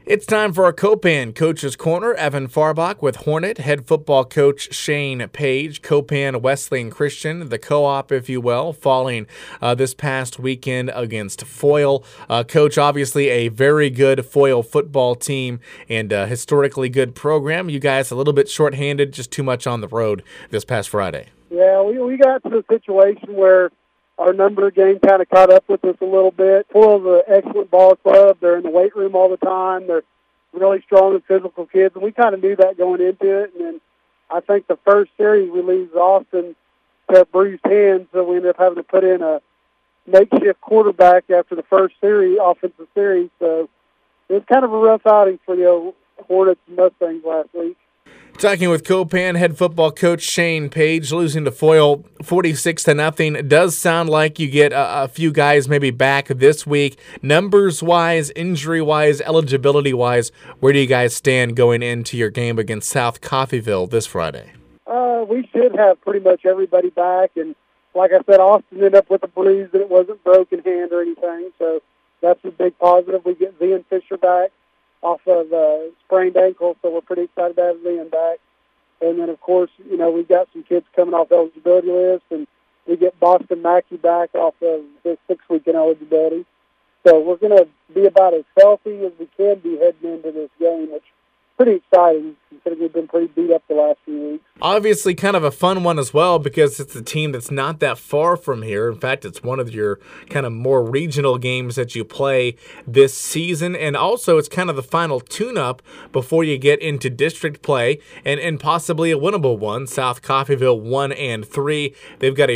It's time for our Copan Coach's Corner. Evan Farbach with Hornet head football coach Shane Page, Copan Wesleyan Christian, the co-op, if you will, falling this past weekend against Foyle. Coach, obviously a very good Foyle football team and a historically good program. You guys a little bit shorthanded, just too much on the road this past Friday. Yeah, we got to a situation where our number game kind of caught up with us a little bit. Foyle's an excellent ball club. They're in the weight room all the time. They're really strong and physical kids, and we kind of knew that going into it. And then I think the first series we lose Austin to bruised hands, so we ended up having to put in a makeshift quarterback after the first series, offensive series. So it was kind of a rough outing for the Hornets and Mustangs last week. Talking with Copan head football coach Shane Page, losing to Foyle 46-0. It does sound like you get a few guys maybe back this week. Numbers-wise, injury-wise, eligibility-wise, where do you guys stand going into your game against South Coffeyville this Friday? We should have pretty much everybody back. And like I said, Austin ended up with a bruise, and it wasn't broken hand or anything. So that's a big positive. We get Zian Fisher back off of sprained ankle, so we're pretty excited to have Zian back. And then, of course, we've got some kids coming off eligibility list, and we get Boston Mackey back off of this 6-week eligibility. So we're going to be about as healthy as we can be heading into this game, which is pretty exciting, considering we've been pretty beat up the last few weeks. Obviously kind of a fun one as well because it's a team that's not that far from here. In fact, it's one of your kind of more regional games that you play this season, and also it's kind of the final tune-up before you get into district play and possibly a winnable one. South Coffeyville 1-3. They've got a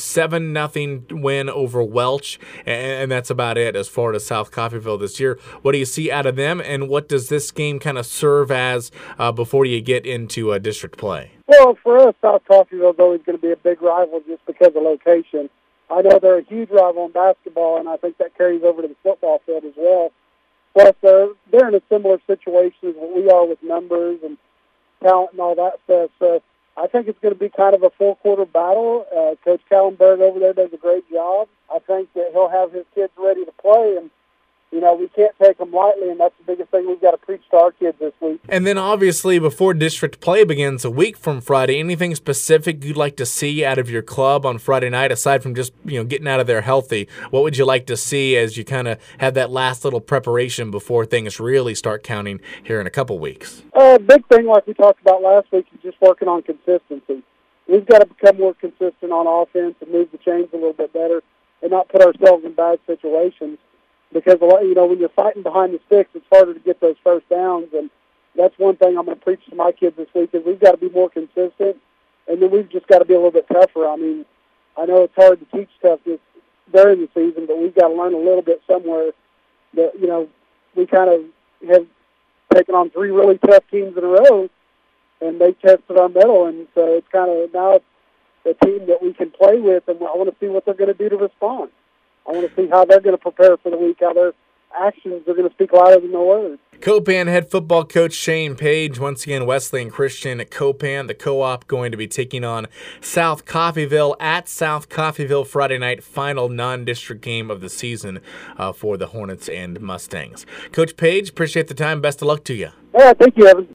47-0 win over Welch, and that's about it as far as South Coffeyville this year. What do you see out of them, and what does this game kind of serve as before you get into district play? Well, for us, South Coffeyville is always going to be a big rival just because of location. I know they're a huge rival in basketball, and I think that carries over to the football field as well. Plus, they're in a similar situation as what we are with numbers and talent and all that stuff. So I think it's going to be kind of a full-quarter battle. Coach Kallenberg over there does a great job. I think that he'll have his kids ready to play, and we can't take them lightly, and that's the biggest thing we've got to preach to our kids this week. And then, obviously, before district play begins a week from Friday, anything specific you'd like to see out of your club on Friday night, aside from just, getting out of there healthy? What would you like to see as you kind of have that last little preparation before things really start counting here in a couple weeks? Big thing, like we talked about last week, is just working on consistency. We've got to become more consistent on offense and move the chains a little bit better and not put ourselves in bad situations. Because, when you're fighting behind the sticks, it's harder to get those first downs. And that's one thing I'm going to preach to my kids this week is we've got to be more consistent. And then we've just got to be a little bit tougher. I mean, I know it's hard to teach toughness during the season, but we've got to learn a little bit somewhere that, we kind of have taken on 3 really tough teams in a row, and they tested our mettle. And so it's kind of now it's a team that we can play with, and I want to see what they're going to do to respond. I want to see how they're going to prepare for the week, how their actions are going to speak louder than their words. Copan head football coach Shane Page, once again Wesleyan Christian at Copan, the co-op going to be taking on South Coffeyville at South Coffeyville Friday night, final non-district game of the season for the Hornets and Mustangs. Coach Page, appreciate the time. Best of luck to you. All right, thank you, Evan.